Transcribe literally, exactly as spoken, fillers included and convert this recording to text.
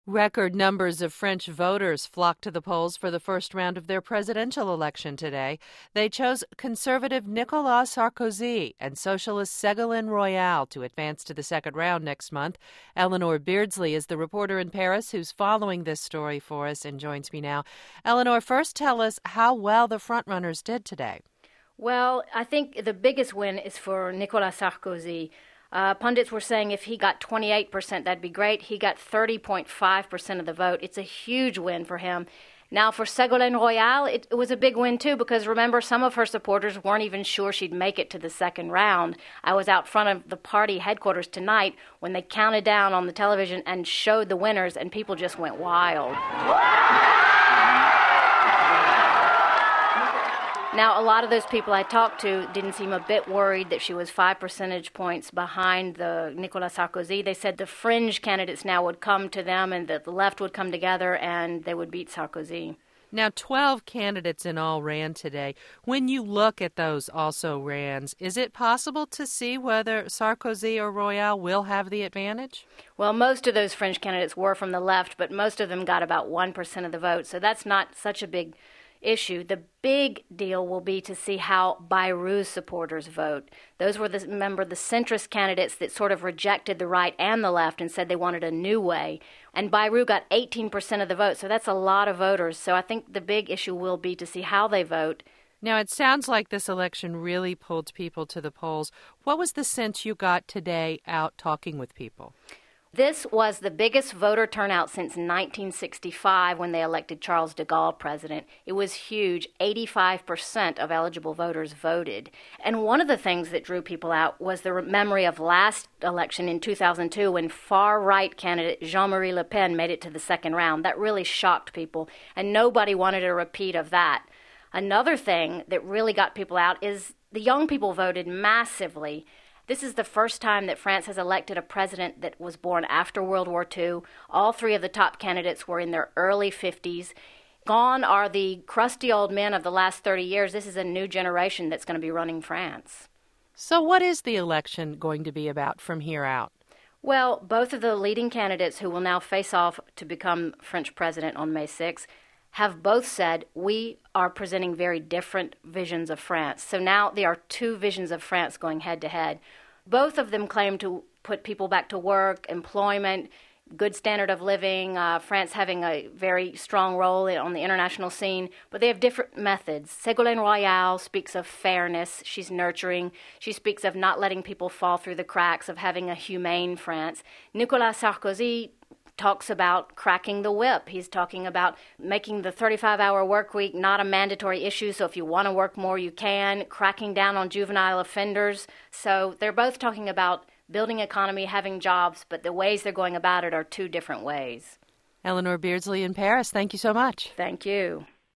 Record numbers of French voters flocked to the polls for the first round of their presidential election today. They chose conservative Nicolas Sarkozy and socialist Ségolène Royal to advance to the second round next month. Eleanor Beardsley is the reporter in Paris who's following this story for us and joins me now. Eleanor, first tell us how well the frontrunners did today. Well, I think the biggest win is for Nicolas Sarkozy. Uh, pundits were saying if he got twenty-eight percent, that'd be great. He got thirty point five percent of the vote. It's a huge win for him. Now, for Ségolène Royal, it, it was a big win, too, because remember, some of her supporters weren't even sure she'd make it to the second round. I was out front of the party headquarters tonight when they counted down on the television and showed the winners, and people just went wild. Now, a lot of those people I talked to didn't seem a bit worried that she was five percentage points behind the Nicolas Sarkozy. They said the fringe candidates now would come to them and that the left would come together and they would beat Sarkozy. Now, twelve candidates in all ran today. When you look at those also-rans, is it possible to see whether Sarkozy or Royal will have the advantage? Well, most of those fringe candidates were from the left, but most of them got about one percent of the vote, so that's not such a big issue. The big deal will be to see how Bayrou's supporters vote. Those were, the, remember, the centrist candidates that sort of rejected the right and the left and said they wanted a new way. And Bayrou got eighteen percent of the vote, so that's a lot of voters. So I think the big issue will be to see how they vote. Now, it sounds like this election really pulled people to the polls. What was the sense you got today out talking with people? This was the biggest voter turnout since nineteen sixty-five when they elected Charles de Gaulle president. It was huge. eighty-five percent of eligible voters voted. And one of the things that drew people out was the memory of last election in two thousand two when far-right candidate Jean-Marie Le Pen made it to the second round. That really shocked people, and nobody wanted a repeat of that. Another thing that really got people out is the young people voted massively. This is the first time that France has elected a president that was born after World War Two. All three of the top candidates were in their early fifties. Gone are the crusty old men of the last thirty years. This is a new generation that's going to be running France. So what is the election going to be about from here out? Well, both of the leading candidates who will now face off to become French president on May sixth have both said we are presenting very different visions of France. So now there are two visions of France going head-to-head. Both of them claim to put people back to work, employment, good standard of living, uh, France having a very strong role in, on the international scene, but they have different methods. Ségolène Royal speaks of fairness. She's nurturing. She speaks of not letting people fall through the cracks, of having a humane France. Nicolas Sarkozy talks about cracking the whip. He's talking about making the thirty-five hour work week not a mandatory issue, so if you want to work more, you can, cracking down on juvenile offenders. So they're both talking about building economy, having jobs, but the ways they're going about it are two different ways. Eleanor Beardsley in Paris, thank you so much. Thank you.